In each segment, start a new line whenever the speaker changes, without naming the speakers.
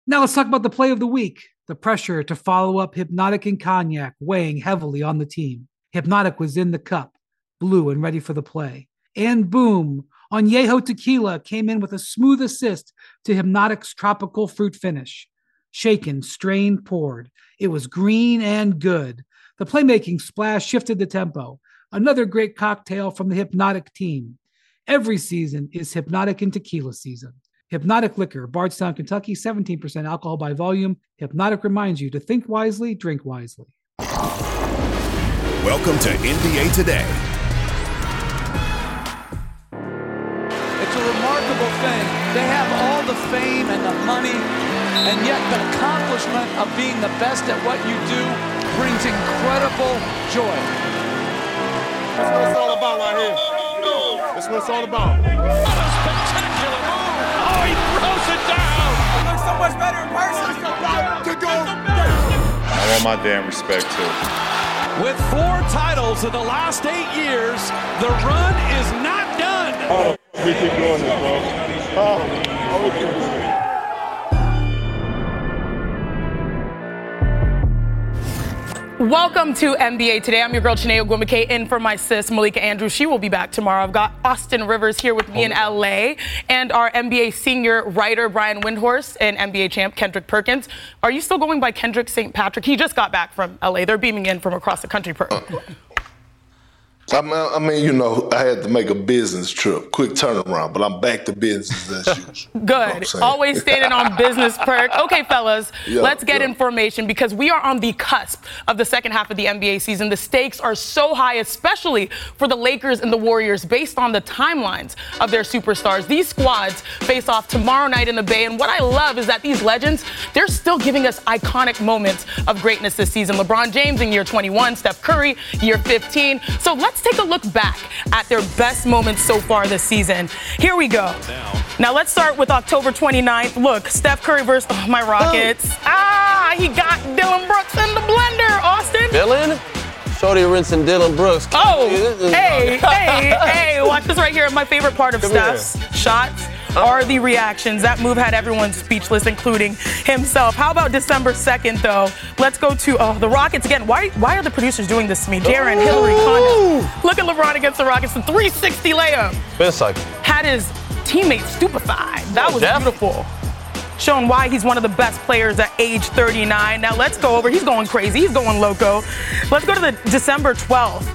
Now let's talk about the play of the week. The pressure to follow up Hypnotic and Cognac weighing heavily on the team. Hypnotic was in the cup, blue and ready for the play. And boom, Añejo Tequila came in with a smooth assist to Hypnotic's tropical fruit finish. Shaken, strained, poured. It was green and good. The playmaking splash shifted the tempo. Another great cocktail from the Hypnotic team. Every season is Hypnotic and Tequila season. Hypnotic Liquor, Bardstown, Kentucky, 17% alcohol by volume. Hypnotic reminds you to think wisely, drink wisely.
Welcome to NBA Today.
It's a remarkable thing. They have all the fame and the money, and yet the accomplishment of being the best at what you do brings incredible joy.
That's what it's all about right here. That's what it's all about.
What a spectacular move! Oh, he throws it down!
It looks so much better in person.
It's about to go down.
I want my damn respect too.
With 4 titles in the last 8 years, the run is not done.
Oh, we keep doing this, bro. Oh, we keep doing this.
Welcome to NBA Today. I'm your girl, Chiney Ogwumike, in for my sis, Malika Andrews. She will be back tomorrow. I've got Austin Rivers here with me in LA and our NBA senior writer, Brian Windhorst, and NBA champ, Kendrick Perkins. Are you still going by Kendrick St. Patrick? He just got back from LA. They're beaming in from across the country,
I mean, you know, I had to make a business trip, quick turnaround, but I'm back to business as usual.
Good. You know always standing on business, Perk. Okay, fellas, let's get information because we are on the cusp of the second half of the NBA season. The stakes are so high, especially for the Lakers and the Warriors, based on the timelines of their superstars. These squads face off tomorrow night in the Bay, and what I love is that these legends, they're still giving us iconic moments of greatness this season. LeBron James in year 21, Steph Curry, year 15. So let's take a look back at their best moments so far this season. Here we go. Now let's start with October 29th. Look, Steph Curry versus my Rockets. He got Dillon Brooks in the blender, Austin.
Dillon? Shorty rinsing Dillon Brooks.
Hey, watch this right here. My favorite part of Steph's shots are the reactions. That move had everyone speechless, including himself. How about December 2nd, though? Let's go to the Rockets again. Why are the producers doing this to me? Darren, Hillary, Condon. Look at LeBron against the Rockets. The 360 layup.
Spin cycle.
Had his teammates stupefied. That was beautiful. Showing why he's one of the best players at age 39. Now let's go over. He's going crazy. He's going loco. Let's go to the December 12th.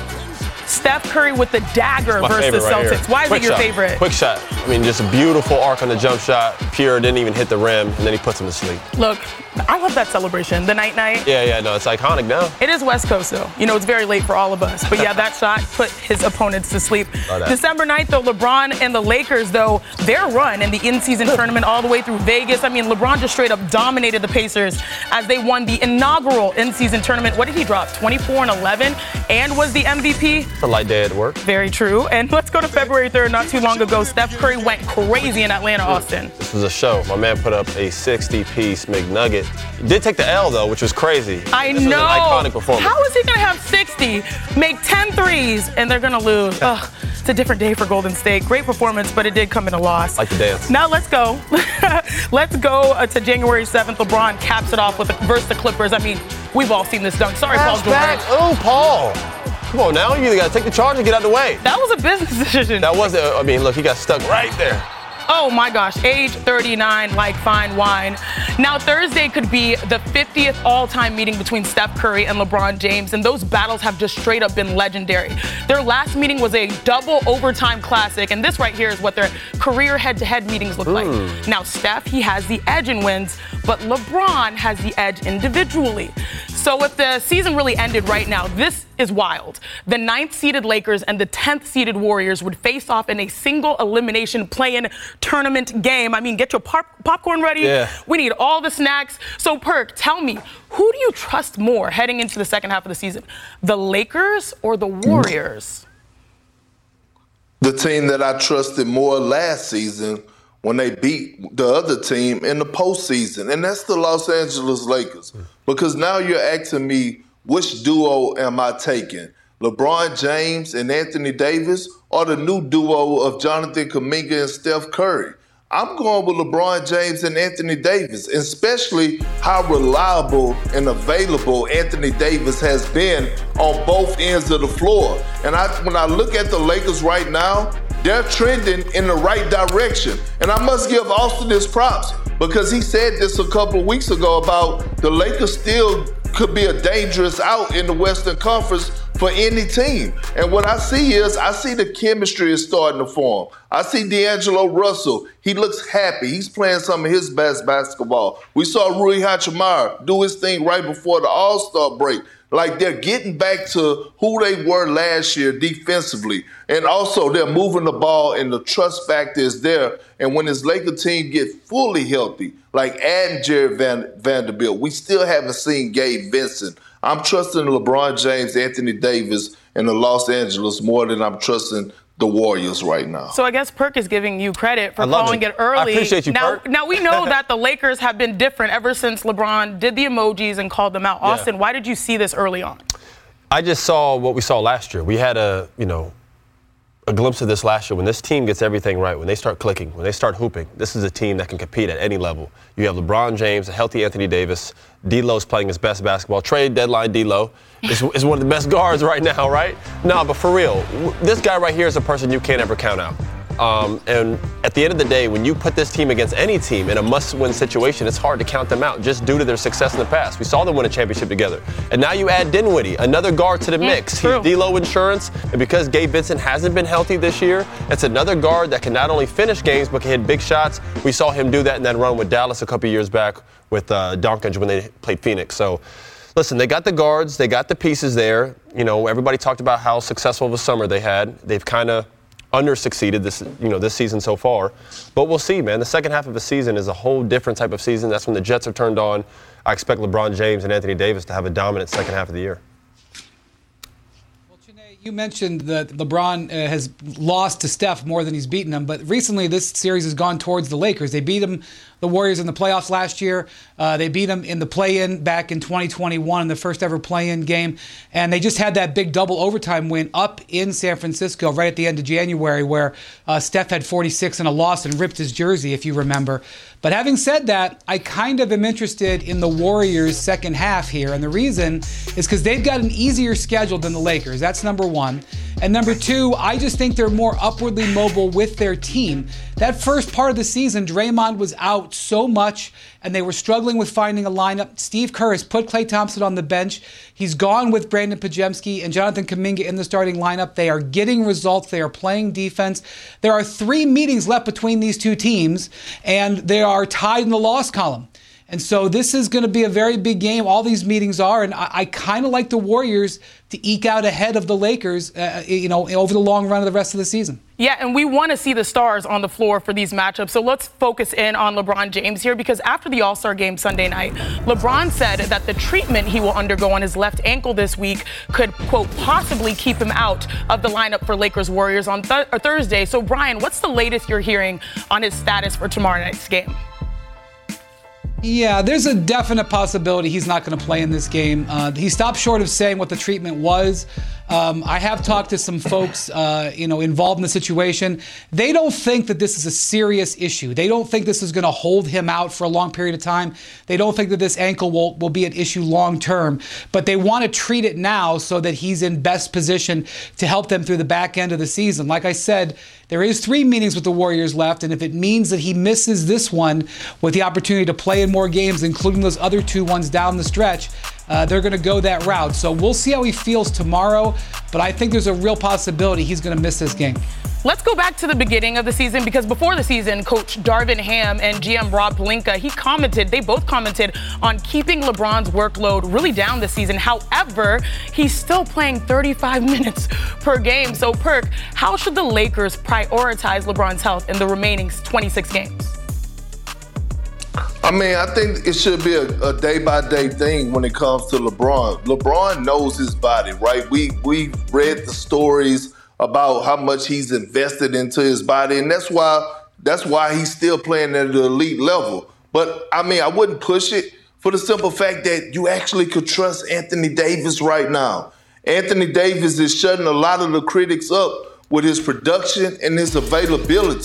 Steph Curry with the dagger versus the Celtics. Why is it your favorite?
Quick shot. I mean, just a beautiful arc on the jump shot. Pure didn't even hit the rim, and then he puts him to sleep.
Look, I love that celebration, the night-night.
Yeah, no, it's iconic now.
It is West Coast, though. You know, it's very late for all of us. But yeah, that shot put his opponents to sleep. December 9th, though, LeBron and the Lakers, though, their run in the in-season tournament all the way through Vegas. I mean, LeBron just straight up dominated the Pacers as they won the inaugural in-season tournament. What did he drop? 24 and 11, and was the MVP?
It's a light day at work.
Very true. And let's go to February 3rd, not too long ago. Steph Curry went crazy in Atlanta, Austin.
This was a show. My man put up a 60-piece McNugget. He did take the L, though, which was crazy.
I know.
This was an iconic performance.
How is he going to have 60, make 10 threes, and they're going to lose? Ugh, it's a different day for Golden State. Great performance, but it did come in a loss.
Like the dance.
Now let's go. Let's go to January 7th. LeBron caps it off versus the Clippers. I mean, we've all seen this dunk. Sorry, Paul George.
Oh, Paul. Come on now, you either got to take the charge and get out of the way.
That was a business decision.
That wasn't, I mean, look, he got stuck right there.
Oh my gosh, age 39, like fine wine. Now Thursday could be the 50th all-time meeting between Steph Curry and LeBron James, and those battles have just straight up been legendary. Their last meeting was a double overtime classic, and this right here is what their career head-to-head meetings look like. Now Steph, he has the edge in wins, but LeBron has the edge individually. So if the season really ended right now, this is wild. The 9th-seeded Lakers and the 10th-seeded Warriors would face off in a single elimination play-in tournament game. I mean, get your popcorn ready.
Yeah.
We need all the snacks. So, Perk, tell me, who do you trust more heading into the second half of the season? The Lakers or the Warriors?
The team that I trusted more last season when they beat the other team in the postseason, and that's the Los Angeles Lakers. Because now you're asking me, which duo am I taking? LeBron James and Anthony Davis, or the new duo of Jonathan Kuminga and Steph Curry? I'm going with LeBron James and Anthony Davis, especially how reliable and available Anthony Davis has been on both ends of the floor. And when I look at the Lakers right now, they're trending in the right direction. And I must give Austin his props because he said this a couple of weeks ago about the Lakers still could be a dangerous out in the Western Conference for any team. And what I see the chemistry is starting to form. I see D'Angelo Russell. He looks happy. He's playing some of his best basketball. We saw Rui Hachimura do his thing right before the All-Star break. Like, they're getting back to who they were last year defensively. And also, they're moving the ball, and the trust factor is there. And when this Laker team get fully healthy, like adding Jared Vanderbilt, we still haven't seen Gabe Vincent. I'm trusting LeBron James, Anthony Davis, and the Los Angeles more than I'm trusting the Warriors right now.
So I guess Perk is giving you credit for calling it early.
I appreciate you, Perk.
Now we know that the Lakers have been different ever since LeBron did the emojis and called them out.
Yeah.
Austin, why did you see this early on?
I just saw what we saw last year. We had a glimpse of this last year. When this team gets everything right, when they start clicking, when they start hooping, this is a team that can compete at any level. You have LeBron James, a healthy Anthony Davis. D'Lo's playing his best basketball. Trade deadline D'Lo is one of the best guards right now, right? No, but for real, this guy right here is a person you can't ever count out. And at the end of the day, when you put this team against any team in a must-win situation, it's hard to count them out just due to their success in the past. We saw them win a championship together. And now you add Dinwiddie, another guard to the mix. He's D'Lo insurance. And because Gabe Vincent hasn't been healthy this year, it's another guard that can not only finish games but can hit big shots. We saw him do that in that run with Dallas a couple years back with Doncic when they played Phoenix. So, listen, they got the guards. They got the pieces there. You know, everybody talked about how successful of a summer they had. They've kind of under-succeeded this season so far. But we'll see, man. The second half of the season is a whole different type of season. That's when the Jets are turned on. I expect LeBron James and Anthony Davis to have a dominant second half of the year.
Well, Chiney, you mentioned that LeBron has lost to Steph more than he's beaten him, but recently this series has gone towards the Lakers. They beat the Warriors in the playoffs last year. They beat them in the play-in back in 2021 in the first ever play-in game. And they just had that big double overtime win up in San Francisco right at the end of January where Steph had 46 and a loss and ripped his jersey, if you remember. But having said that, I kind of am interested in the Warriors' second half here. And the reason is because they've got an easier schedule than the Lakers. That's number one. And number two, I just think they're more upwardly mobile with their team. That first part of the season, Draymond was out so much, and they were struggling with finding a lineup. Steve Kerr has put Klay Thompson on the bench. He's gone with Brandon Podziemski and Jonathan Kuminga in the starting lineup. They are getting results. They are playing defense. There are 3 meetings left between these two teams, and they are tied in the loss column. And so this is going to be a very big game. All these meetings are, and I kind of like the Warriors to eke out ahead of the Lakers, over the long run of the rest of the season.
Yeah, and we want to see the stars on the floor for these matchups. So let's focus in on LeBron James here, because after the All-Star game Sunday night, LeBron said that the treatment he will undergo on his left ankle this week could, quote, possibly keep him out of the lineup for Lakers-Warriors on Thursday. So, Brian, what's the latest you're hearing on his status for tomorrow night's game?
Yeah, there's a definite possibility he's not going to play in this game. He stopped short of saying what the treatment was. I have talked to some folks, involved in the situation. They don't think that this is a serious issue. They don't think this is going to hold him out for a long period of time. They don't think that this ankle will be an issue long term. But they want to treat it now so that he's in best position to help them through the back end of the season. Like I said, there is 3 meetings with the Warriors left, and if it means that he misses this one with the opportunity to play in more games, including those other 2 ones down the stretch, they're going to go that route. So we'll see how he feels tomorrow, but I think there's a real possibility he's going to miss this game.
Let's go back to the beginning of the season, because before the season, Coach Darvin Ham and GM Rob Pelinka, they both commented on keeping LeBron's workload really down this season. However, he's still playing 35 minutes per game. So, Perk, how should the Lakers prioritize LeBron's health in the remaining 26 games?
I mean, I think it should be a day-by-day thing when it comes to LeBron. LeBron knows his body, right? We've read the stories about how much he's invested into his body, and that's why he's still playing at the elite level. But, I mean, I wouldn't push it for the simple fact that you actually could trust Anthony Davis right now. Anthony Davis is shutting a lot of the critics up with his production and his availability.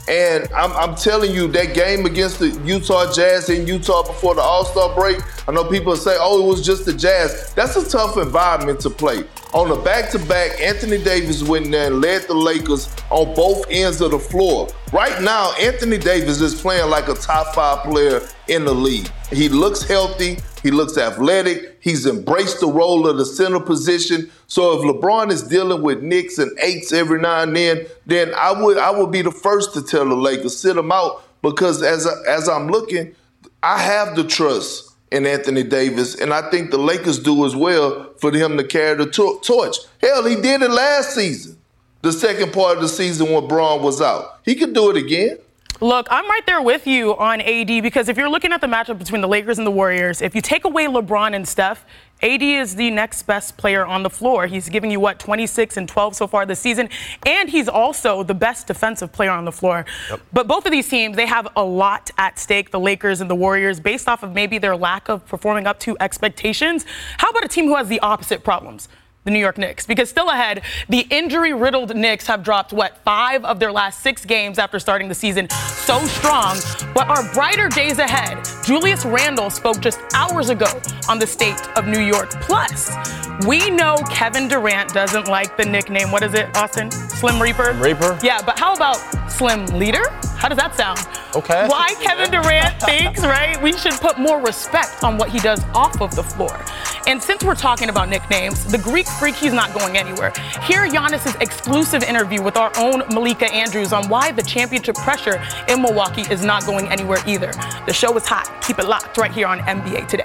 And I'm telling you, that game against the Utah Jazz in Utah before the All-Star break, I know people say, oh, it was just the Jazz. That's a tough environment to play. On the back-to-back, Anthony Davis went in there and led the Lakers on both ends of the floor. Right now, Anthony Davis is playing like a top 5 player in the league. He looks healthy. He looks athletic. He's embraced the role of the center position. So if LeBron is dealing with nicks and aches every now and then I would be the first to tell the Lakers, sit him out, because as I'm looking, I have the trust in Anthony Davis, and I think the Lakers do as well for him to carry the torch. Hell, he did it last season, the second part of the season when Bron was out. He could do it again.
Look, I'm right there with you on AD, because if you're looking at the matchup between the Lakers and the Warriors, if you take away LeBron and Steph, AD is the next best player on the floor. He's giving you, 26 and 12 so far this season, and he's also the best defensive player on the floor. Yep. But both of these teams, they have a lot at stake, the Lakers and the Warriors, based off of maybe their lack of performing up to expectations. How about a team who has the opposite problems? The New York Knicks, because still ahead, the injury-riddled Knicks have dropped, 5 of their last 6 games after starting the season so strong, but are brighter days ahead. Julius Randle spoke just hours ago on the state of New York. Plus, we know Kevin Durant doesn't like the nickname, what is it, Austin? Slim Reaper?
Reaper?
Yeah, but how about Slim Leader? How does that sound?
Okay.
Why Kevin Durant thinks, right, we should put more respect on what he does off of the floor. And since we're talking about nicknames, the Greek Freak, he's not going anywhere. Hear Giannis's exclusive interview with our own Malika Andrews on why the championship pressure in Milwaukee is not going anywhere either. The show is hot. Keep it locked right here on NBA Today.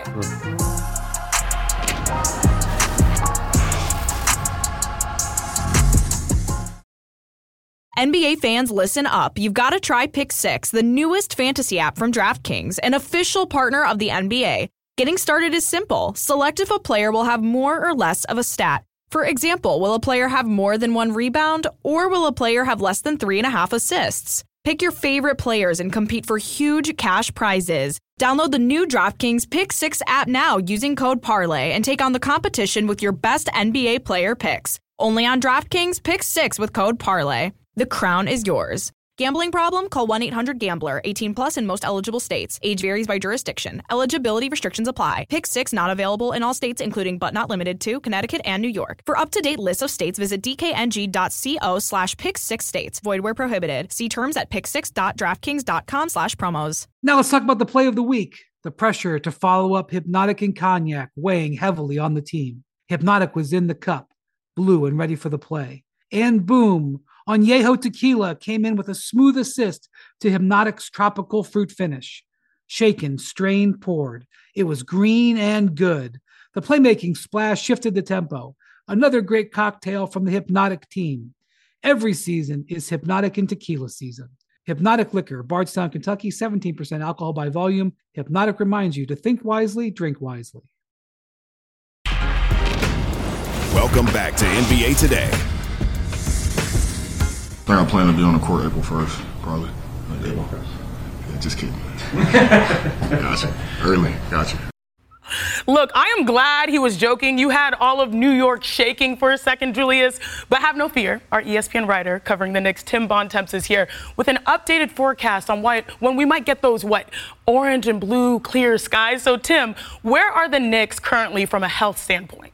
NBA fans, listen up. You've got to try Pick 6, the newest fantasy app from DraftKings, an official partner of the NBA. Getting started is simple. Select if a player will have more or less of a stat. For example, will a player have more than 1 rebound, or will a player have less than 3.5 assists? Pick your favorite players and compete for huge cash prizes. Download the new DraftKings Pick 6 app now using code PARLAY and take on the competition with your best NBA player picks. Only on DraftKings Pick 6 with code PARLAY. The crown is yours. Gambling problem? Call 1-800-GAMBLER. 18 plus in most eligible states. Age varies by jurisdiction. Eligibility restrictions apply. Pick 6 not available in all states, including but not limited to Connecticut and New York. For up-to-date lists of states, visit dkng.co/pick6states. Void where prohibited. See terms at pick6.draftkings.com/promos.
Now let's talk about the play of the week. The pressure to follow up Hypnotic and Cognac weighing heavily on the team. Hypnotic was in the cup, blue and ready for the play. And boom, Añejo Tequila came in with a smooth assist to Hypnotic's tropical fruit finish. Shaken, strained, poured. It was green and good. The playmaking splash shifted the tempo. Another great cocktail from the Hypnotic team. Every season is Hypnotic and Tequila season. Hypnotic Liquor, Bardstown, Kentucky, 17% alcohol by volume. Hypnotic reminds you to think wisely, drink wisely.
Welcome back to NBA Today.
I think I plan to be on the court April 1st, probably. Yeah, just kidding. Gotcha. Early. Gotcha.
Look, I am glad he was joking. You had all of New York shaking for a second, Julius. But have no fear. Our ESPN writer covering the Knicks, Tim Bontemps, is here with an updated forecast on when we might get those, orange and blue clear skies. So, Tim, where are the Knicks currently from a health standpoint?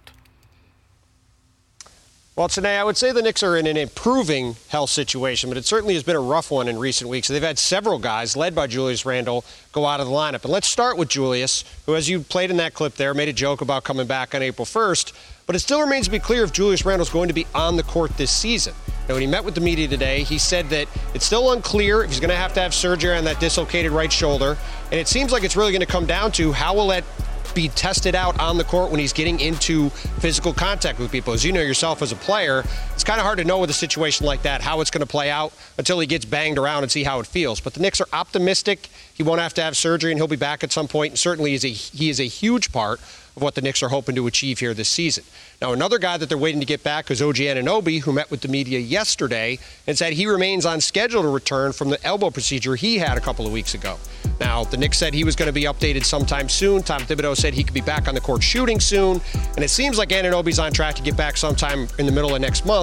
Well, today I would say the Knicks are in an improving health situation, but it certainly has been a rough one in recent weeks. They've had several guys, led by Julius Randle, go out of the lineup. And let's start with Julius, who, as you played in that clip there, made a joke about coming back on April 1st. But it still remains to be clear if Julius Randle is going to be on the court this season. Now, when he met with the media today, he said that it's still unclear if he's going to have surgery on that dislocated right shoulder. And it seems like it's really going to come down to how will that be tested out on the court when he's getting into physical contact with people. As you know yourself as a player, it's kind of hard to know with a situation like that how it's going to play out until he gets banged around and see how it feels. But the Knicks are optimistic he won't have to have surgery and he'll be back at some point. And certainly he is a huge part of what the Knicks are hoping to achieve here this season. Now, another guy that they're waiting to get back is OG Anunoby, who met with the media yesterday and said he remains on schedule to return from the elbow procedure he had a couple of weeks ago. Now, the Knicks said he was going to be updated sometime soon. Tom Thibodeau said he could be back on the court shooting soon. And it seems like Anunoby's on track to get back sometime in the middle of next month.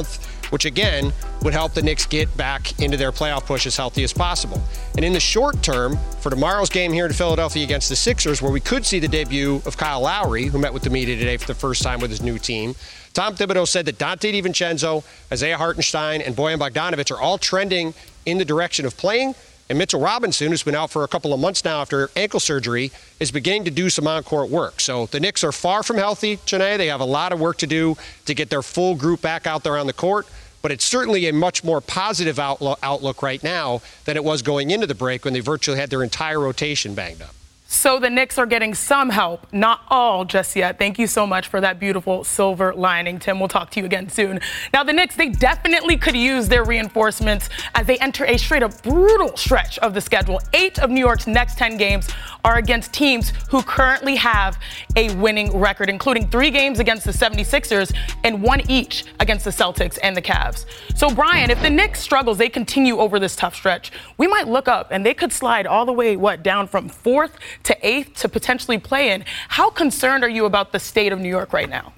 which again would help the Knicks get back into their playoff push as healthy as possible. And in the short term, for tomorrow's game here in Philadelphia against the Sixers, where we could see the debut of Kyle Lowry, who met with the media today for the first time with his new team, Tom Thibodeau said that Dante DiVincenzo, Isaiah Hartenstein, and Bojan Bogdanovic are all trending in the direction of playing. And Mitchell Robinson, who's been out for a couple of months now after ankle surgery, is beginning to do some on-court work. So the Knicks are far from healthy, Janae. They have a lot of work to do to get their full group back out there on the court. But it's certainly a much more positive outlook right now than it was going into the break when they virtually had their entire rotation banged up.
So the Knicks are getting some help, not all just yet. Thank you so much for that beautiful silver lining, Tim. We'll talk to you again soon. Now, the Knicks, they definitely could use their reinforcements as they enter a straight-up brutal stretch of the schedule. 8 of New York's next 10 games are against teams who currently have a winning record, including 3 games against the 76ers and 1 each against the Celtics and the Cavs. So, Brian, if the Knicks struggles, they continue over this tough stretch, we might look up and they could slide all the way, down from 4th to 8th to potentially play in. How concerned are you about the state of New York right now?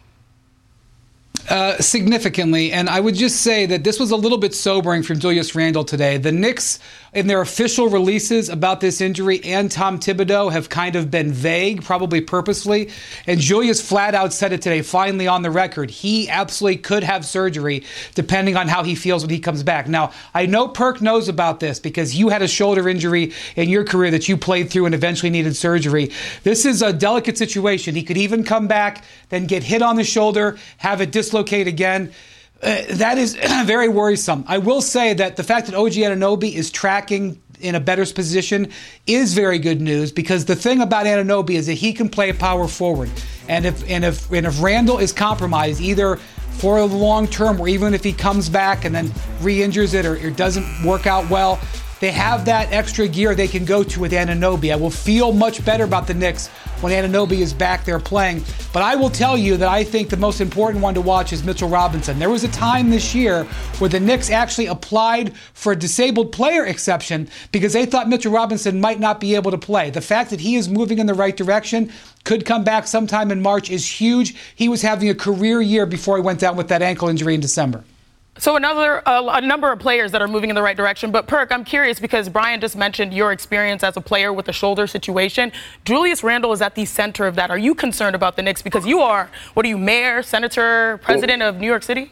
Significantly, and I would just say that this was a little bit sobering from Julius Randle today. The Knicks, in their official releases about this injury, and Tom Thibodeau have kind of been vague, probably purposely, and Julius flat out said it today, finally on the record. He absolutely could have surgery depending on how he feels when he comes back. Now, I know Perk knows about this because you had a shoulder injury in your career that you played through and eventually needed surgery. This is a delicate situation. He could even come back, then get hit on the shoulder, have it dislocate again. That is very worrisome. I will say that the fact that OG Anunoby is tracking in a better position is very good news, because the thing about Anunoby is that he can play power forward. And if Randle is compromised, either for the long term or even if he comes back and then re-injures it or it doesn't work out well, they have that extra gear they can go to with Anunoby. I will feel much better about the Knicks when Anunoby is back there playing. But I will tell you that I think the most important one to watch is Mitchell Robinson. There was a time this year where the Knicks actually applied for a disabled player exception because they thought Mitchell Robinson might not be able to play. The fact that he is moving in the right direction, could come back sometime in March, is huge. He was having a career year before he went down with that ankle injury in December.
So a number of players that are moving in the right direction. But, Perk, I'm curious because Brian just mentioned your experience as a player with a shoulder situation. Julius Randle is at the center of that. Are you concerned about the Knicks? Because you are, mayor, senator, president of New York City?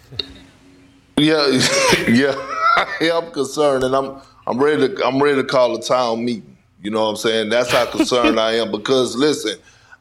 Yeah, I'm concerned, and I'm ready to call a town meeting. You know what I'm saying? That's how concerned I am. Because, listen,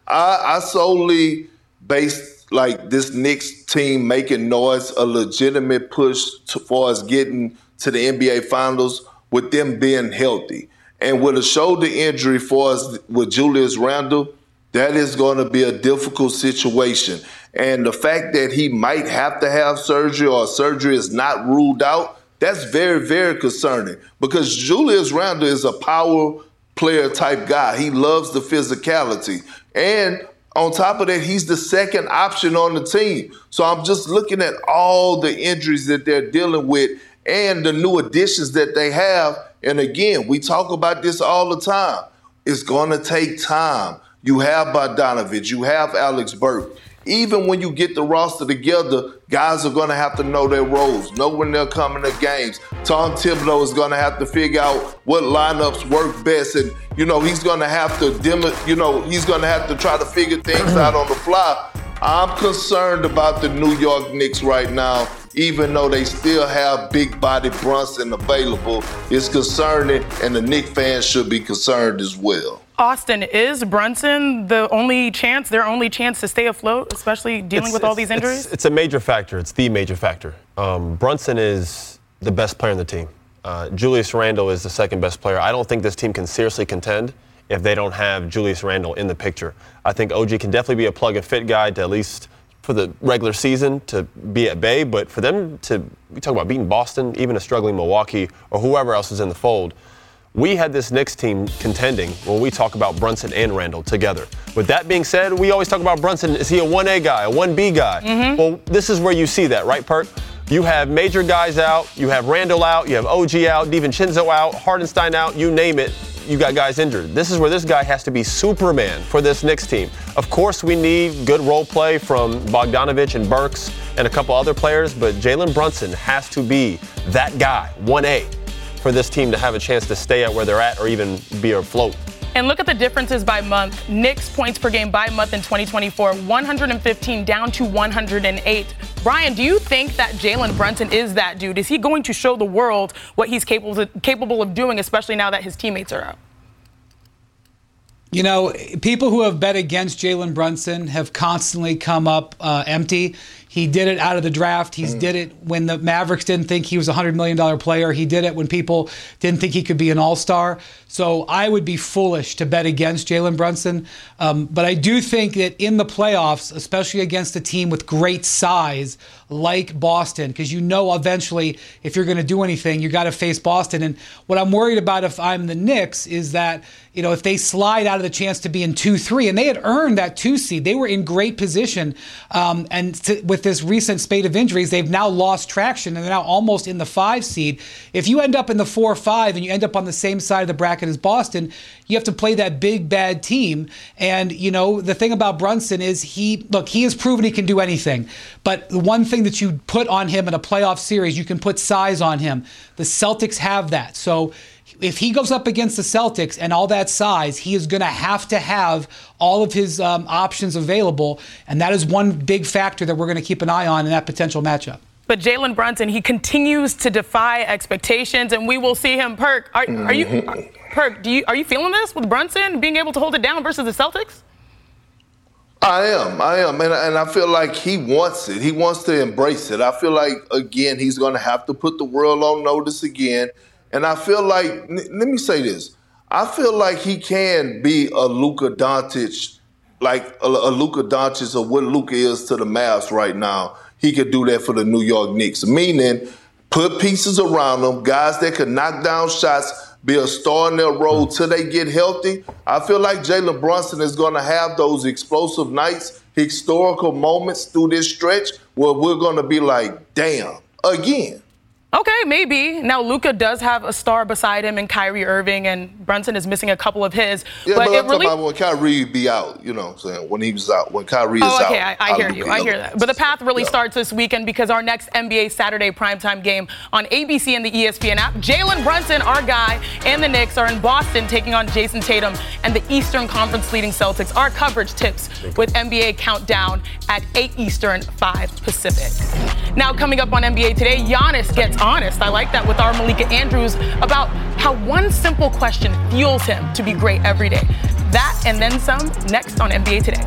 I solely based this Knicks team making noise a legitimate push for us getting to the NBA Finals with them being healthy. And with a shoulder injury for us with Julius Randle, that is going to be a difficult situation. And the fact that he might have to have surgery or surgery is not ruled out, that's very, very concerning. Because Julius Randle is a power player type guy. He loves the physicality. And on top of that, he's the second option on the team. So I'm just looking at all the injuries that they're dealing with and the new additions that they have. And again, we talk about this all the time. It's going to take time. You have Bogdanovic, you have Alex Burke. Even when you get the roster together, guys are going to have to know their roles, know when they're coming to games. Tom Thibodeau is going to have to figure out what lineups work best, and he's going to have to he's going to have to try to figure things out on the fly. I'm concerned about the New York Knicks right now, even though they still have big body Brunson available. It's concerning, and the Knicks fans should be concerned as well.
Austin, is Brunson their only chance to stay afloat, especially dealing with all these injuries?
It's a major factor. It's the major factor. Brunson is the best player on the team. Julius Randle is the second best player. I don't think this team can seriously contend if they don't have Julius Randle in the picture. I think OG can definitely be a plug-and-fit guy to at least for the regular season to be at bay, but for them we talk about beating Boston, even a struggling Milwaukee, or whoever else is in the fold. We had this Knicks team contending when we talk about Brunson and Randle together. With that being said, we always talk about Brunson. Is he a 1A guy, a 1B guy? Mm-hmm. Well, this is where you see that, right, Perk? You have major guys out. You have Randle out. You have OG out, DiVincenzo out, Hartenstein out, you name it. you got guys injured. This is where this guy has to be Superman for this Knicks team. Of course, we need good role play from Bogdanovich and Burks and a couple other players, but Jalen Brunson has to be that guy, 1A, for this team to have a chance to stay at where they're at or even be afloat.
And look at the differences by month. Knicks points per game by month in 2024, 115 down to 108. Brian, do you think that Jalen Brunson is that dude? Is he going to show the world what he's capable of doing, especially now that his teammates are out?
You know, people who have bet against Jalen Brunson have constantly come up empty. He did it out of the draft. He did it when the Mavericks didn't think he was a $100 million player. He did it when people didn't think he could be an all-star. So I would be foolish to bet against Jalen Brunson. But I do think that in the playoffs, especially against a team with great size like Boston, because you know eventually if you're going to do anything, you got to face Boston. And what I'm worried about if I'm the Knicks is that, you know, if they slide out of the chance to be in 2-3, and they had earned that 2 seed, they were in great position. With this recent spate of injuries, they've now lost traction, and they're now almost in the 5 seed. If you end up in the 4-5 and you end up on the same side of the bracket as Boston, you have to play that big, bad team. And, you know, the thing about Brunson is he has proven he can do anything. But the one thing that you put on him in a playoff series, you can put size on him. The Celtics have that. So if he goes up against the Celtics and all that size, he is going to have all of his options available. And that is one big factor that we're going to keep an eye on in that potential matchup.
But Jalen Brunson, he continues to defy expectations, and we will see him. Perk, are you feeling this with Brunson being able to hold it down versus the Celtics?
I am, and I feel like he wants it. He wants to embrace it. I feel like, again, he's going to have to put the world on notice again. And I feel like, let me say this, I feel like he can be a Luka Doncic, like a Luka Doncic of what Luka is to the Mavs right now. He could do that for the New York Knicks, meaning put pieces around them, guys that could knock down shots, be a star in their role till they get healthy. I feel like Jalen Brunson is going to have those explosive nights, historical moments through this stretch where we're going to be like, damn, again.
Okay, maybe. Now, Luka does have a star beside him in Kyrie Irving, and Brunson is missing a couple of his.
Yeah, but I'm talking about when Kyrie be out, you know what I'm saying, when he was out, when Kyrie is out.
Okay, I hear you. I hear that. But the path really starts this weekend because our next NBA Saturday primetime game on ABC and the ESPN app, Jalen Brunson, our guy, and the Knicks are in Boston taking on Jason Tatum and the Eastern Conference leading Celtics. Our coverage tips with NBA Countdown at 8 Eastern, 5 Pacific. Now, coming up on NBA Today, Giannis gets honest. I like that with our Malika Andrews about how one simple question fuels him to be great every day. That and then some next on NBA Today.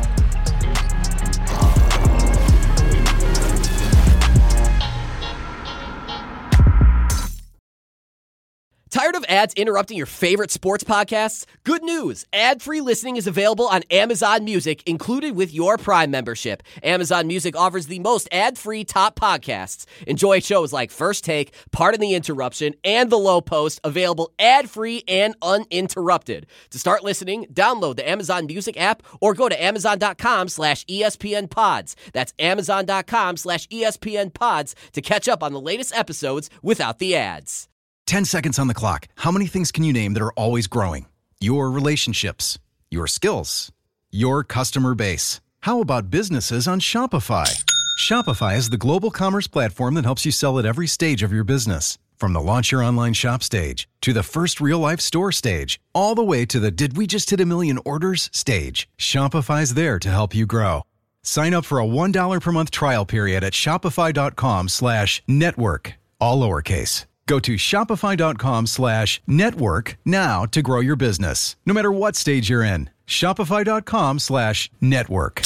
Tired of ads interrupting your favorite sports podcasts? Good news! Ad-free listening is available on Amazon Music, included with your Prime membership. Amazon Music offers the most ad-free top podcasts. Enjoy shows like First Take, Pardon the Interruption, and The Low Post, available ad-free and uninterrupted. To start listening, download the Amazon Music app or go to amazon.com/ESPNpods. That's amazon.com/ESPNpods to catch up on the latest episodes without the ads.
10 seconds on the clock. How many things can you name that are always growing? Your relationships, your skills, your customer base. How about businesses on Shopify? Shopify is the global commerce platform that helps you sell at every stage of your business. From the launch your online shop stage to the first real-life store stage, all the way to the did we just hit a million orders stage. Shopify's there to help you grow. Sign up for a $1 per month trial period at shopify.com/network, all lowercase. Go to shopify.com/network now to grow your business, no matter what stage you're in. Shopify.com/network.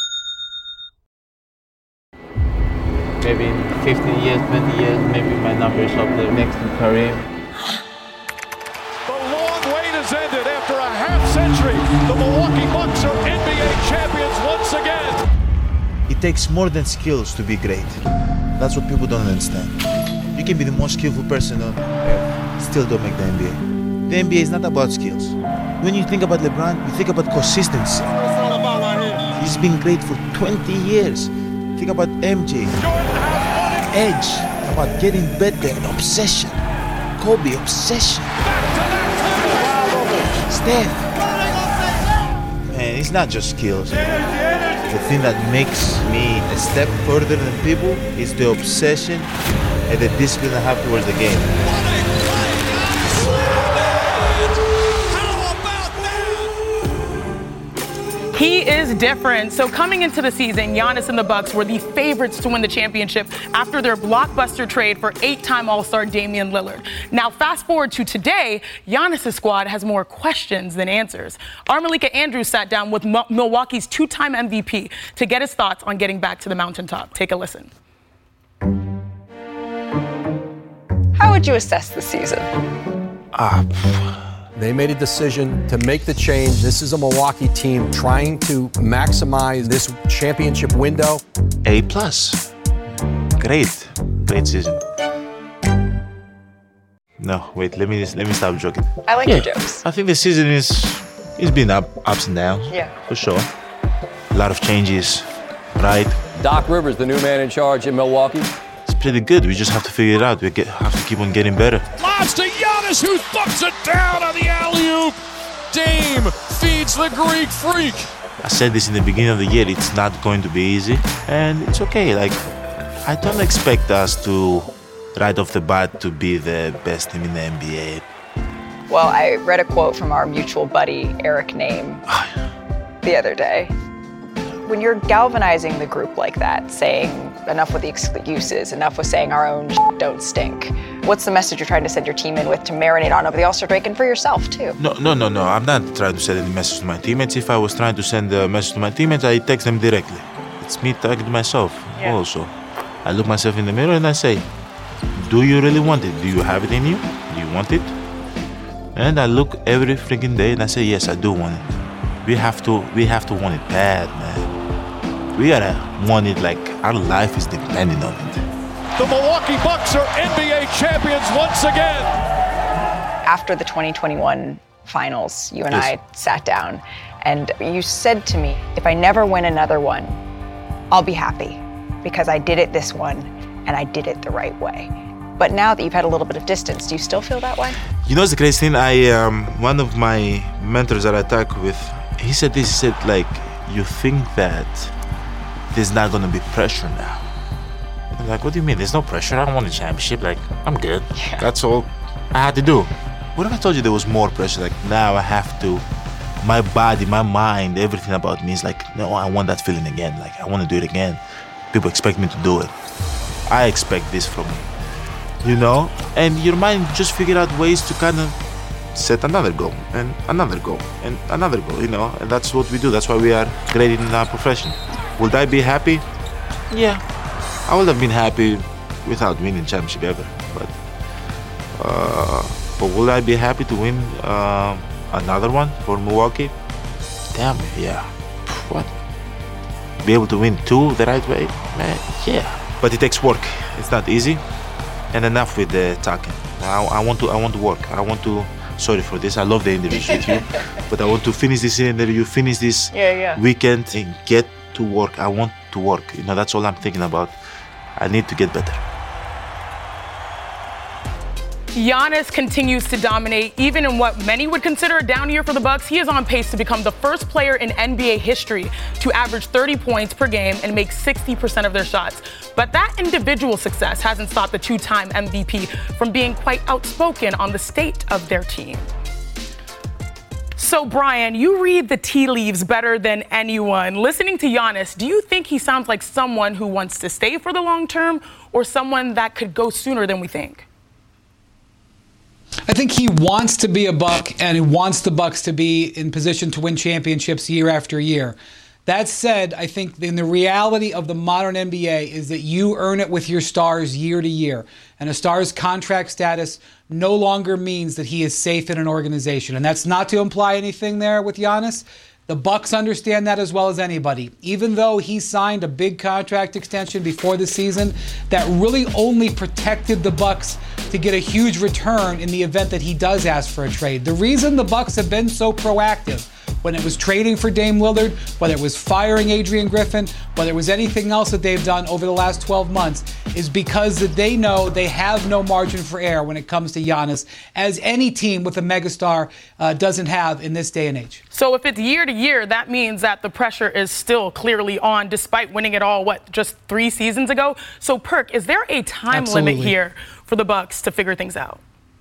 Maybe in 15 years, 20 years, maybe my number is up there next to Kareem.
The long wait has ended after a half century. The Milwaukee Bucks are NBA champions once again.
It takes more than skills to be great. That's what people don't understand. You can be the most skillful person on earth, still don't make the NBA. The NBA is not about skills. When you think about LeBron, you think about consistency. He's been great for 20 years. Think about MJ. Edge, about getting better, obsession. Kobe, obsession. Steph. Man, it's not just skills. The thing that makes me a step further than people is the obsession and the discipline I have towards the game.
He is different. So coming into the season, Giannis and the Bucks were the favorites to win the championship after their blockbuster trade for 8-time All-Star Damian Lillard. Now, fast forward to today, Giannis' squad has more questions than answers. Our Malika Andrews sat down with Milwaukee's 2-time MVP to get his thoughts on getting back to the mountaintop. Take a listen.
How would you assess the season?
They made a decision to make the change. This is a Milwaukee team trying to maximize this championship window.
A+. Great season. No, wait, let me stop joking.
I like your jokes.
I think the season it's been ups and downs.
Yeah.
For sure. A lot of changes, right?
Doc Rivers, the new man in charge in Milwaukee.
It's pretty good. We just have to figure it out. We have to keep on getting better.
Lobs to Giannis, who thumps it down on the alley-oop. Dame feeds the Greek Freak.
I said this in the beginning of the year. It's not going to be easy, and it's okay. Like, I don't expect us to, right off the bat, to be the best team in the NBA.
Well, I read a quote from our mutual buddy, Eric Name, the other day. When you're galvanizing the group like that, saying enough with the excuses, enough with saying our own don't stink, what's the message you're trying to send your team in with to marinate on over the All-Star break and for yourself, too?
No. I'm not trying to send any message to my teammates. If I was trying to send a message to my teammates, I text them directly. It's me talking to myself also. I look myself in the mirror and I say, do you really want it? Do you have it in you? Do you want it? And I look every freaking day and I say, yes, I do want it. We have to want it bad, man. We gotta want it like our life is depending on it.
The Milwaukee Bucks are NBA champions once again.
After the 2021 finals, you and I sat down and you said to me, if I never win another one, I'll be happy because I did it this one and I did it the right way. But now that you've had a little bit of distance, do you still feel that way?
You know, it's the crazy thing. One of my mentors that I talk with, he said this, he said, like, you think that there's not gonna be pressure now. I'm like, what do you mean? There's no pressure. I don't want a championship. Like, I'm good. Yeah. That's all I had to do. What if I told you there was more pressure? Like, now I have to, my body, my mind, everything about me is like, no, I want that feeling again. Like, I want to do it again. People expect me to do it. I expect this from you, you know? And your mind just figure out ways to kind of set another goal and another goal and another goal, you know? And that's what we do. That's why we are great in our profession. Would I be happy? Yeah. I would have been happy without winning championship ever. But will I be happy to win another one for Milwaukee? Damn, yeah. What? Be able to win two the right way? Man, yeah. But it takes work. It's not easy. And enough with the talking. I want to work. Sorry for this. I love the interviews with you. But I want to finish this interview, finish this weekend and get to work. I want to work. You know, that's all I'm thinking about. I need to get better.
Giannis continues to dominate, even in what many would consider a down year for the Bucks. He is on pace to become the first player in NBA history to average 30 points per game and make 60% of their shots. But that individual success hasn't stopped the 2-time MVP from being quite outspoken on the state of their team. So, Brian, you read the tea leaves better than anyone. Listening to Giannis, do you think he sounds like someone who wants to stay for the long term or someone that could go sooner than we think?
I think he wants to be a Buck, and he wants the Bucks to be in position to win championships year after year. That said, I think in the reality of the modern NBA is that you earn it with your stars year to year. And a star's contract status no longer means that he is safe in an organization. And that's not to imply anything there with Giannis. The Bucks understand that as well as anybody. Even though he signed a big contract extension before the season, that really only protected the Bucks to get a huge return in the event that he does ask for a trade. The reason the Bucks have been so proactive whether it was trading for Dame Lillard, whether it was firing Adrian Griffin, whether it was anything else that they've done over the last 12 months, is because that they know they have no margin for error when it comes to Giannis, as any team with a megastar doesn't have in this day and age.
So if it's year to year, that means that the pressure is still clearly on, despite winning it all, just 3 seasons ago? So, Perk, is there a time limit here for the Bucks to figure things out?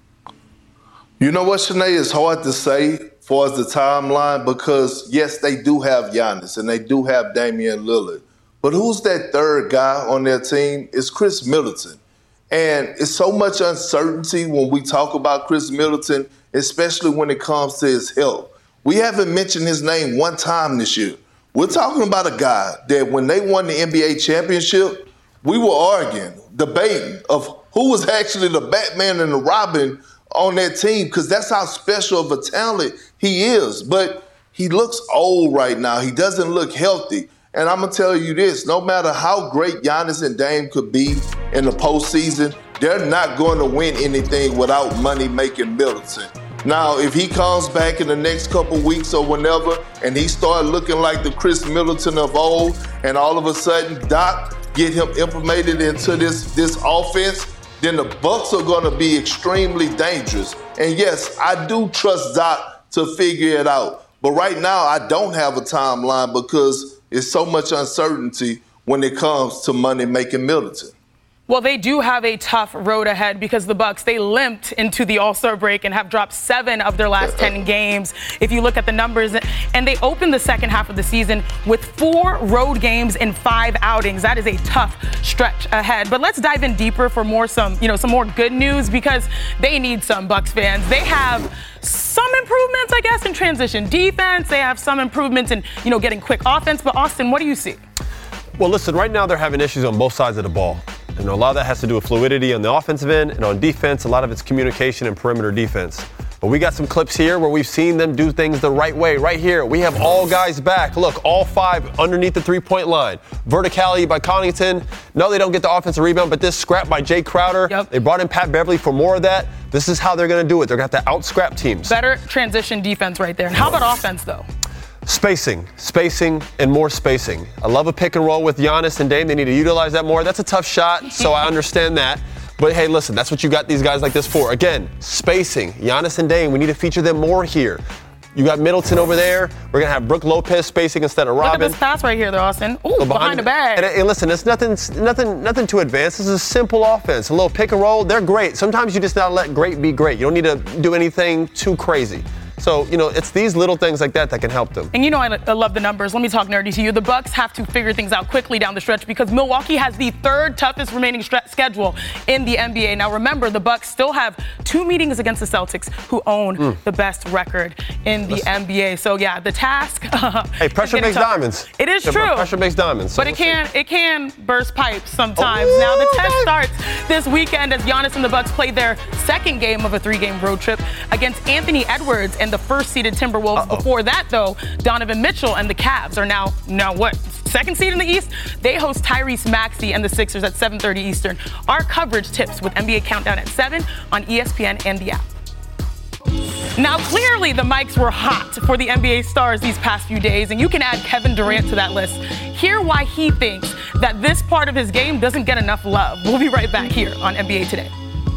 You know what, Shanae? It's hard to say as far as the timeline because, yes, they do have Giannis and they do have Damian Lillard. But who's that third guy on their team? It's Chris Middleton. And it's so much uncertainty when we talk about Chris Middleton, especially when it comes to his health. We haven't mentioned his name one time this year. We're talking about a guy that when they won the NBA championship, we were arguing, debating of who was actually the Batman and the Robin on that team because that's how special of a talent he is. But he looks old right now. He doesn't look healthy. And I'm going to tell you this, no matter how great Giannis and Dame could be in the postseason, they're not going to win anything without money-making Middleton. Now, if he comes back in the next couple weeks or whenever and he starts looking like the Chris Middleton of old and all of a sudden Doc get him implemented into this offense, then the Bucks are going to be extremely dangerous. And yes, I do trust Doc to figure it out. But right now, I don't have a timeline because it's so much uncertainty when it comes to money-making Middleton.
Well, they do have a tough road ahead because the Bucks, they limped into the All-Star break and have dropped 7 of their last 10 games. If you look at the numbers, and they opened the second half of the season with 4 road games and 5 outings. That is a tough stretch ahead. But let's dive in deeper for some more good news because they need some, Bucks fans. They have some improvements, I guess, in transition defense. They have some improvements in, getting quick offense. But Austin, what do you see?
Well, listen, right now they're having issues on both sides of the ball. And a lot of that has to do with fluidity on the offensive end, and on defense, a lot of it's communication and perimeter defense. But we got some clips here where we've seen them do things the right way. Right here, we have all guys back. Look, all 5 underneath the three-point line. Verticality by Connaughton. No, they don't get the offensive rebound, but this scrap by Jay Crowder. Yep. They brought in Pat Beverly for more of that. This is how they're going to do it. They're going to have to out-scrap teams.
Better transition defense right there. And how about offense, though?
Spacing, and more spacing. I love a pick and roll with Giannis and Dame. They need to utilize that more. That's a tough shot, so I understand that. But, hey, listen, that's what you got these guys like this for. Again, spacing. Giannis and Dame, we need to feature them more here. You got Middleton over there. We're going to have Brook Lopez spacing instead of Robin.
Look at this pass right here, though, Austin. Ooh, behind the bag.
And listen, it's nothing too advanced. This is a simple offense. A little pick and roll. They're great. Sometimes you just got to let great be great. You don't need to do anything too crazy. So, it's these little things like that can help them.
And I love the numbers. Let me talk nerdy to you. The Bucks have to figure things out quickly down the stretch because Milwaukee has the 3rd toughest remaining schedule in the NBA. Now, remember, the Bucks still have 2 meetings against the Celtics, who own the best record in the NBA. So, yeah, the task.
Hey, pressure makes diamonds.
It is true.
Pressure makes diamonds.
So but it can burst pipes sometimes. Now, the test starts this weekend as Giannis and the Bucks play their 2nd game of a 3-game road trip against Anthony Edwards and the first-seeded Timberwolves. Before that, though, Donovan Mitchell and the Cavs are now what? 2nd seed in the East? They host Tyrese Maxey and the Sixers at 7:30 Eastern. Our coverage tips with NBA Countdown at 7 on ESPN and the app. Now, clearly, the mics were hot for the NBA stars these past few days, and you can add Kevin Durant to that list. Hear why he thinks that this part of his game doesn't get enough love. We'll be right back here on NBA Today.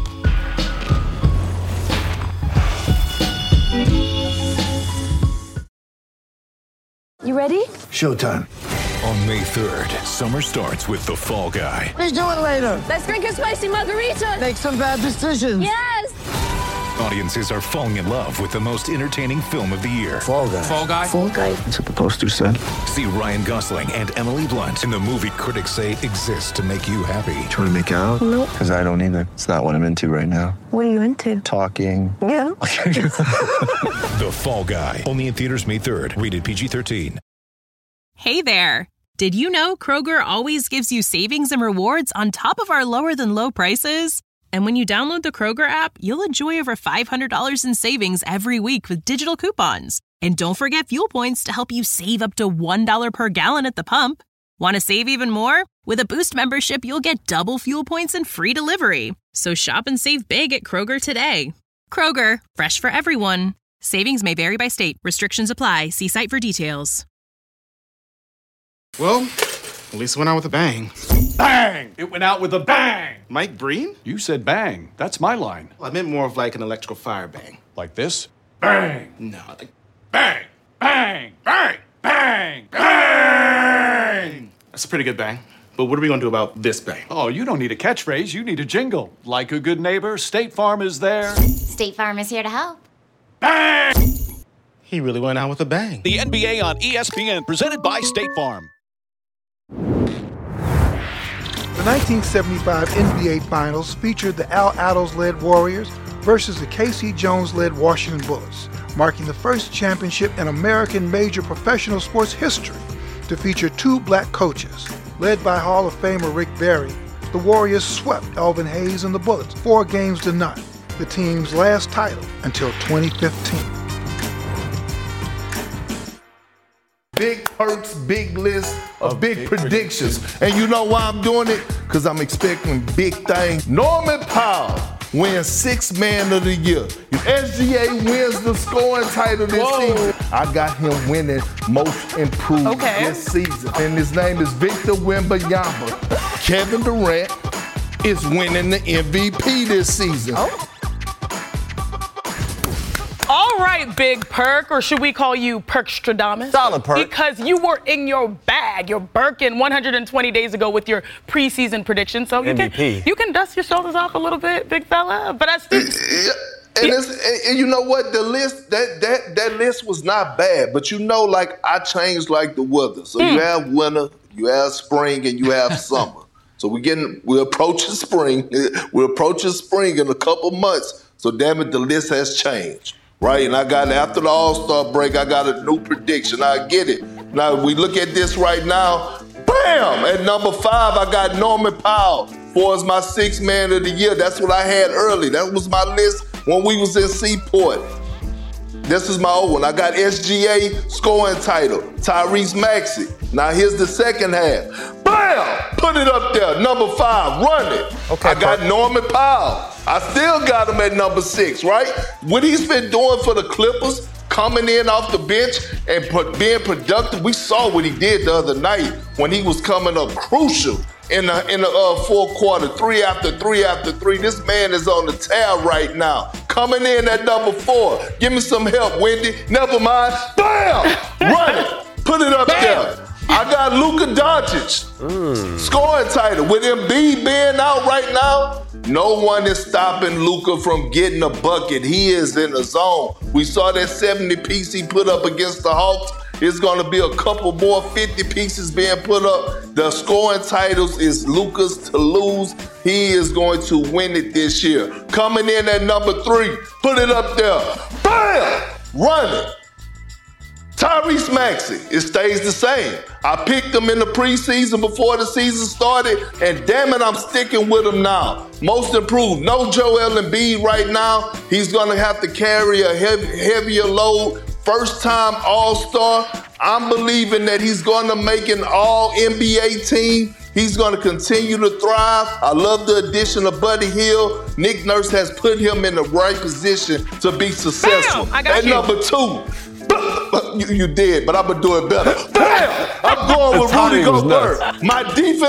You ready?
Showtime. On May 3rd, summer starts with The Fall Guy.
Let's do it later. Let's drink a spicy margarita. Make some bad decisions. Yes.
Audiences are falling in love with the most entertaining film of the year.
Fall Guy.
Fall Guy?
Fall Guy. That's what the poster said.
See Ryan Gosling and Emily Blunt in the movie critics say exists to make you happy.
Trying to make it out?
Nope.
Because I don't either. It's not what I'm into right now.
What are you into?
Talking.
Yeah.
The Fall Guy. Only in theaters May 3rd. Rated PG-13.
Hey there. Did you know Kroger always gives you savings and rewards on top of our lower than low prices? And when you download the Kroger app, you'll enjoy over $500 in savings every week with digital coupons. And don't forget fuel points to help you save up to $1 per gallon at the pump. Want to save even more? With a Boost membership, you'll get double fuel points and free delivery. So shop and save big at Kroger today. Kroger, fresh for everyone. Savings may vary by state. Restrictions apply. See site for details.
Well, at least it went out with a bang.
Bang! It went out with a bang!
Mike Breen?
You said bang. That's my line.
Well, I meant more of like an electrical fire bang.
Like this? Bang!
No, like
Bang! Bang! Bang! Bang! Bang!
that's a pretty good bang. But what are we gonna do about this bang?
Oh, you don't need a catchphrase. You need a jingle. Like a good neighbor, State Farm is there.
State Farm is here to help.
Bang!
He really went out with a bang.
The NBA on ESPN, presented by State Farm.
The 1975 NBA Finals featured the Al Attles-led Warriors versus the K.C. Jones-led Washington Bullets, marking the first championship in American major professional sports history to feature two black coaches. Led by Hall of Famer Rick Barry, the Warriors swept Elvin Hayes and the Bullets 4-0, the team's last title until 2015.
Big perks, big list of big predictions. And you know why I'm doing it? Because I'm expecting big things. Norman Powell wins Sixth Man of the Year. If SGA wins the scoring title this season, I got him winning Most Improved this season. And his name is Victor Wembanyama. Kevin Durant is winning the MVP this season.
All right, Big Perk, or should we call you Perkstradamus?
Solid Perk.
Because you were in your bag, your Birkin 120 days ago with your preseason prediction. So you can dust your shoulders off a little bit, big fella. But I still...
And you know what? The list, that list was not bad. But you know, like, I changed like the weather. So you have winter, you have spring, and you have summer. So we're approaching spring. We're approaching spring in a couple months. So damn it, the list has changed. Right, and I got, after the All-Star break, I got a new prediction. I get it. Now, we look at this right now. Bam! At number 5, I got Norman Powell for as my Sixth Man of the Year. That's what I had early. That was my list when we was in Seaport. This is my old one. I got SGA scoring title, Tyrese Maxey. Now, here's the second half. Bam! Put it up there. Number 5, run it. Okay, I got Norman Powell. I still got him at number 6, right? What he's been doing for the Clippers, coming in off the bench and being productive. We saw what he did the other night when he was coming up crucial in the fourth quarter, 3 after 3 after 3. This man is on the tab right now. Coming in at number 4. Give me some help, Wendy. Never mind. Bam! Run it. Put it up there. I got Luka Doncic, scoring title. With Embiid being out right now, no one is stopping Luka from getting a bucket. He is in the zone. We saw that 70-piece he put up against the Hawks. It's going to be a couple more 50 pieces being put up. The scoring titles is Luka's to lose. He is going to win it this year. Coming in at number 3, put it up there. Bam! Run it. Tyrese Maxey, it stays the same. I picked him in the preseason before the season started, and damn it, I'm sticking with him now. Most improved. No Joel Embiid right now. He's going to have to carry a heavier load. First-time All-Star. I'm believing that he's going to make an All-NBA team. He's going to continue to thrive. I love the addition of Buddy Hield. Nick Nurse has put him in the right position to be successful.
Bam, I got
At
you.
number 2, you did, but I'm going to do it better. Bam! I'm going with Rudy Gobert. My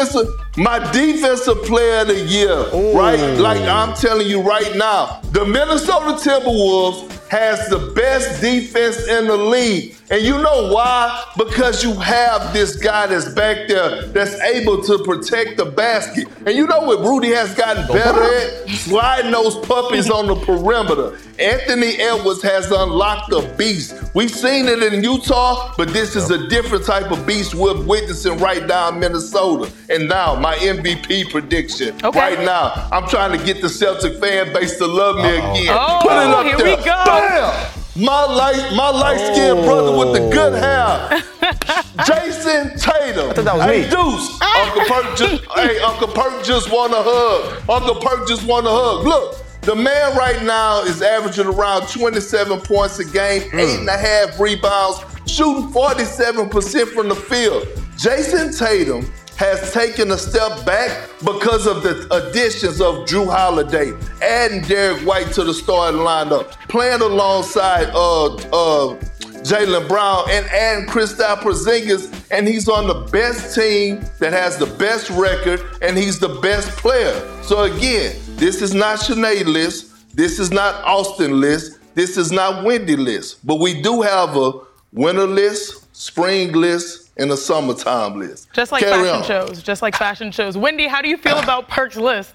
defensive player of the year, right? Like I'm telling you right now, the Minnesota Timberwolves has the best defense in the league. And you know why? Because you have this guy that's back there that's able to protect the basket. And you know what Rudy has gotten better at? Sliding those puppies on the perimeter. Anthony Edwards has unlocked a beast. We've seen it in Utah, but this is a different type of beast we're witnessing right now in Minnesota. And now, my MVP prediction. Right now, I'm trying to get the Celtic fan base to love me again. Put it up
here
there.
we go.
Bam! My light-skinned brother with the good hair, Jason Tatum.
I thought that was
hey,
me.
Deuce, Uncle Perk just want a hug. Uncle Perk just want a hug. Look, the man right now is averaging around 27 points a game, 8.5 rebounds, shooting 47% from the field. Jason Tatum has taken a step back because of the additions of Drew Holiday, adding Derek White to the starting lineup, playing alongside Jaylen Brown, and adding Kristaps Porzingis, and he's on the best team that has the best record, and he's the best player. So again, this is not Sinead list, this is not Austin list, this is not Wendy list, but we do have a winter list, spring list, and a summertime list.
Just like fashion shows. Wendy, how do you feel about Perk's list?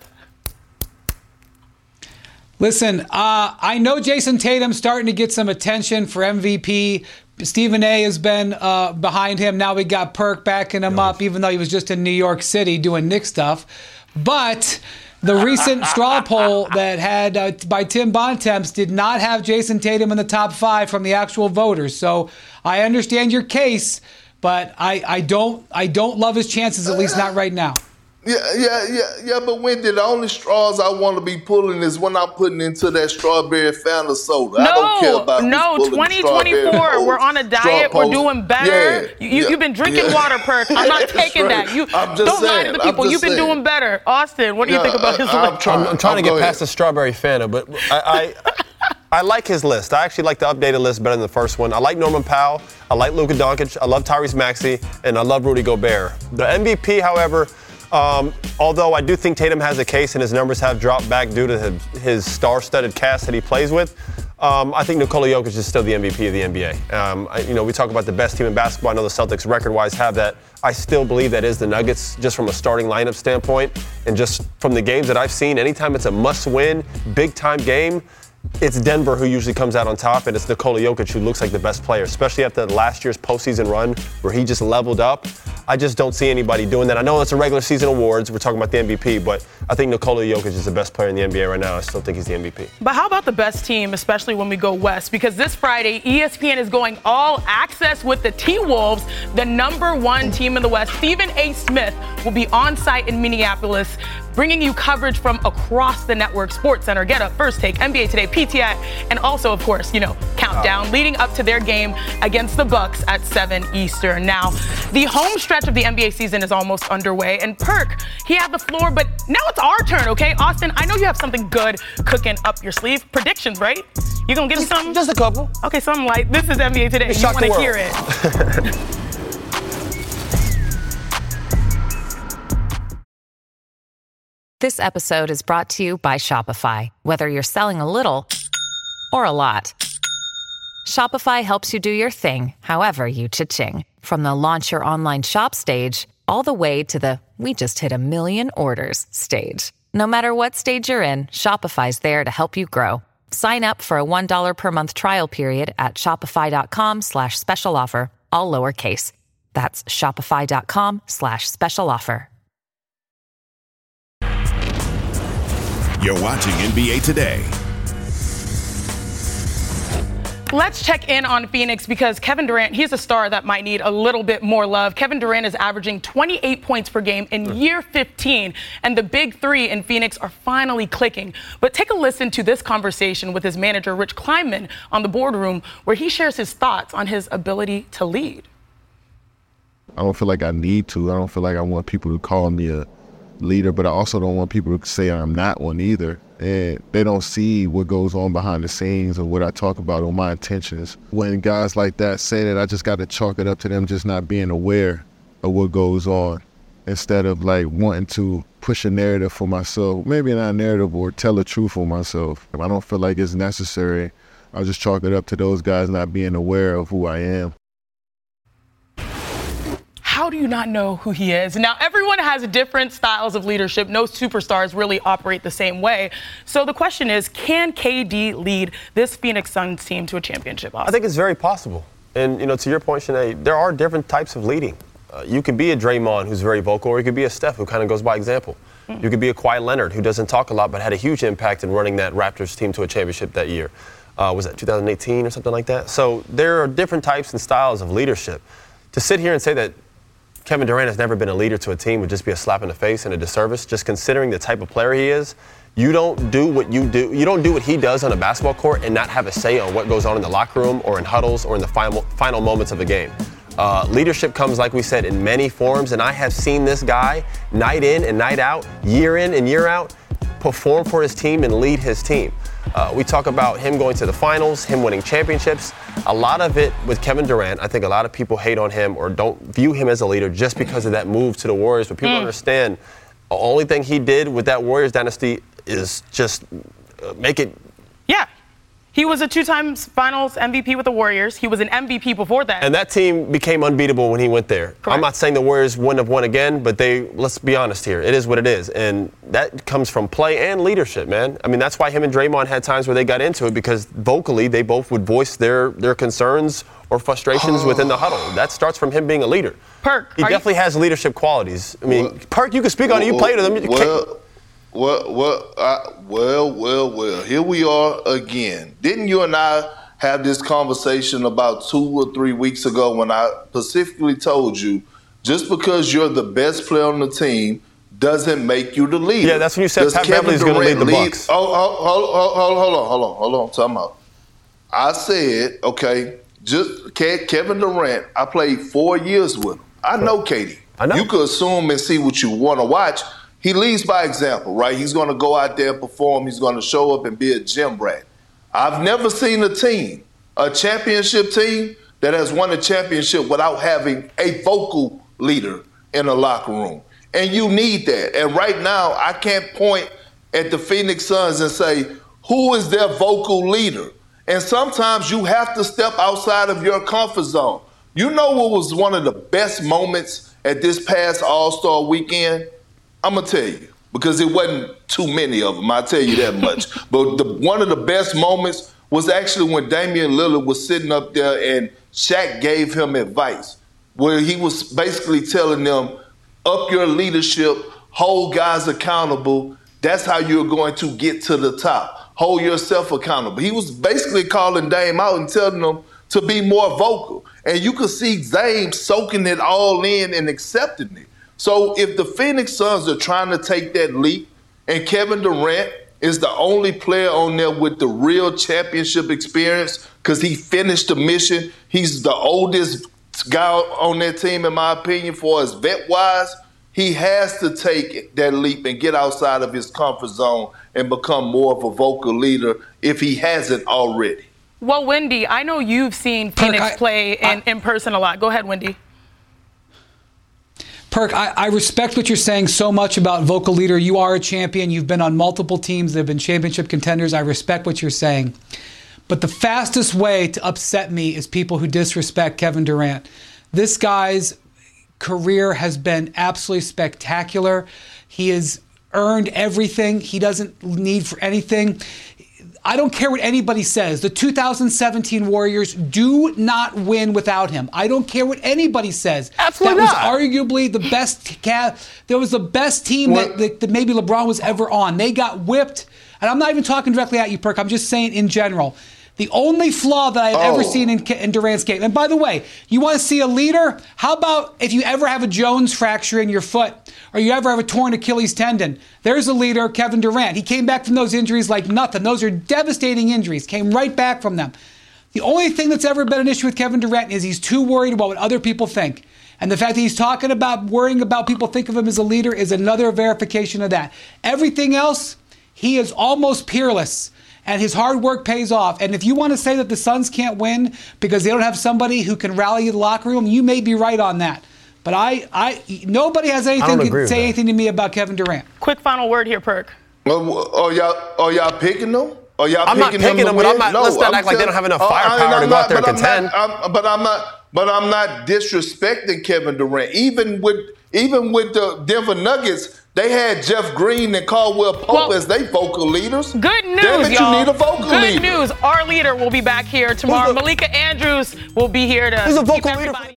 Listen, I know Jason Tatum's starting to get some attention for MVP. Stephen A has been behind him. Now we got Perk backing him up, even though he was just in New York City doing Knicks stuff. But the recent straw poll that had by Tim Bontemps did not have Jason Tatum in the top 5 from the actual voters. So I understand your case, but I don't love his chances, at least not right now.
Yeah, but Wendy, the only straws I want to be pulling is when I'm putting into that strawberry Fanta soda. I don't care about
2024, we're on a diet, we're doing better. You've been drinking water, Perk. I'm not taking that. Don't lie to the people. You've been doing better. Austin, what do you think about his list?
I'm trying to get past the strawberry Fanta, but I like his list. I actually like the updated list better than the first one. I like Norman Powell. I like Luka Doncic. I love Tyrese Maxey. And I love Rudy Gobert. The MVP, however, although I do think Tatum has a case and his numbers have dropped back due to his star-studded cast that he plays with, I think Nikola Jokic is still the MVP of the NBA. We talk about the best team in basketball. I know the Celtics record-wise have that. I still believe that is the Nuggets, just from a starting lineup standpoint. And just from the games that I've seen, anytime it's a must-win, big-time game, it's Denver who usually comes out on top, and it's Nikola Jokic who looks like the best player, especially after last year's postseason run where he just leveled up. I just don't see anybody doing that. I know it's a regular season awards. We're talking about the MVP, but I think Nikola Jokic is the best player in the NBA right now. I still think he's the MVP.
But how about the best team, especially when we go west? Because this Friday, ESPN is going all access with the T-Wolves, the #1 team in the West. Stephen A. Smith will be on site in Minneapolis, bringing you coverage from across the network. SportsCenter, Get Up, First Take, NBA Today, PTI, and also, of course, Countdown, leading up to their game against the Bucks at 7 Eastern. Now, the home stretch of the NBA season is almost underway, and Perk, he had the floor, but now it's our turn, okay? Austin, I know you have something good cooking up your sleeve. Predictions, right? You gonna give me something?
Just a couple.
Okay, something like, this is NBA Today. You want to hear it.
This episode is brought to you by Shopify. Whether you're selling a little or a lot, Shopify helps you do your thing, however you cha-ching. From the launch your online shop stage, all the way to the we just hit 1 million orders stage. No matter what stage you're in, Shopify's there to help you grow. Sign up for a $1 per month trial period at shopify.com/special offer, all lowercase. That's shopify.com/special offer.
You're watching NBA Today.
Let's check in on Phoenix because Kevin Durant, he's a star that might need a little bit more love. Kevin Durant is averaging 28 points per game in year 15, and the big three in Phoenix are finally clicking. But take a listen to this conversation with his manager, Rich Kleiman, on the boardroom, where he shares his thoughts on his ability to lead.
I don't feel like I need to. I don't feel like I want people to call me a leader, but I also don't want people to say I'm not one either. And they don't see what goes on behind the scenes or what I talk about or my intentions. When guys like that say that, I just got to chalk it up to them just not being aware of what goes on instead of like wanting to push a narrative for myself, maybe not a narrative, or tell the truth for myself. If I don't feel like it's necessary, I'll just chalk it up to those guys not being aware of who I am.
How do you not know who he is? Now, everyone has different styles of leadership. No superstars really operate the same way. So the question is, can KD lead this Phoenix Suns team to a championship?
I think it's very possible. And, to your point, Sinead, there are different types of leading. You could be a Draymond who's very vocal, or you could be a Steph who kind of goes by example. You could be a Kawhi Leonard who doesn't talk a lot but had a huge impact in running that Raptors team to a championship that year. Was that 2018 or something like that? So there are different types and styles of leadership. To sit here and say that Kevin Durant has never been a leader to a team would just be a slap in the face and a disservice, just considering the type of player he is. You don't do what you do. You don't do what he does on a basketball court and not have a say on what goes on in the locker room or in huddles or in the final moments of a game. Leadership comes, like we said, in many forms, and I have seen this guy night in and night out, year in and year out, perform for his team and lead his team. We talk about him going to the finals, him winning championships. A lot of it with Kevin Durant, I think a lot of people hate on him or don't view him as a leader just because of that move to the Warriors. But people understand the only thing he did with that Warriors dynasty is just make it.
Yeah. He was a 2-time finals MVP with the Warriors. He was an MVP before that.
And that team became unbeatable when he went there.
Correct.
I'm not saying the Warriors wouldn't have won again, but let's be honest here. It is what it is. And that comes from play and leadership, man. I mean, that's why him and Draymond had times where they got into it, because vocally they both would voice their concerns or frustrations within the huddle. That starts from him being a leader.
Perk.
He definitely has leadership qualities. I mean, Perk, you can speak on it. You played with him.
Well, here we are again. Didn't you and I have this conversation about 2 or 3 weeks ago when I specifically told you just because you're the best player on the team doesn't make you the leader?
Yeah, that's when you said Pat Beverly's going to lead the Bucks.
Hold on. Time out. I said, okay, just Kevin Durant, I played 4 years with him. I know KD.
I know.
You could assume and see what you want to watch. He leads by example, right? He's going to go out there and perform. He's going to show up and be a gym rat. I've never seen a championship team, that has won a championship without having a vocal leader in the locker room. And you need that. And right now, I can't point at the Phoenix Suns and say, who is their vocal leader? And sometimes you have to step outside of your comfort zone. You know what was one of the best moments at this past All-Star weekend? I'm going to tell you, because it wasn't too many of them, I'll tell you that much. But one of the best moments was actually when Damian Lillard was sitting up there and Shaq gave him advice, where he was basically telling them, up your leadership, hold guys accountable. That's how you're going to get to the top. Hold yourself accountable. He was basically calling Dame out and telling them to be more vocal. And you could see Dame soaking it all in and accepting it. So if the Phoenix Suns are trying to take that leap, and Kevin Durant is the only player on there with the real championship experience because he finished the mission, he's the oldest guy on that team, in my opinion, for as vet-wise, he has to take that leap and get outside of his comfort zone and become more of a vocal leader if he hasn't already.
Well, Wendy, I know you've seen Phoenix play in person a lot. Go ahead, Wendy.
Perk, I respect what you're saying so much about vocal leader. You are a champion. You've been on multiple teams that have been championship contenders. I respect what you're saying. But the fastest way to upset me is people who disrespect Kevin Durant. This guy's career has been absolutely spectacular. He has earned everything. He doesn't need for anything. I don't care what anybody says. The 2017 Warriors do not win without him. I don't care what anybody says.
Absolutely not.
That was arguably the best. There was the best team that maybe LeBron was ever on. They got whipped. And I'm not even talking directly at you, Perk. I'm just saying in general. The only flaw that I've ever seen in Durant's game. And by the way, you want to see a leader? How about if you ever have a Jones fracture in your foot or you ever have a torn Achilles tendon? There's a leader, Kevin Durant. He came back from those injuries like nothing. Those are devastating injuries. Came right back from them. The only thing that's ever been an issue with Kevin Durant is he's too worried about what other people think. And the fact that he's talking about worrying about people think of him as a leader is another verification of that. Everything else, he is almost peerless. And his hard work pays off. And if you want to say that the Suns can't win because they don't have somebody who can rally the locker room, you may be right on that. But nobody has anything to say anything to me about Kevin Durant.
Quick final word here, Perk.
Y'all picking them?
I'm not picking them, but I'm not. Let's not act like they don't have enough firepower to go out there and contend.
But I'm not disrespecting Kevin Durant. Even with the Denver Nuggets, they had Jeff Green and Caldwell Pope as they vocal leaders.
Good news,
Damn it,
y'all.
you need a vocal leader.
Good news. Our leader will be back here tomorrow. Malika Andrews will be here to
Who's a vocal
keep
leader?
everybody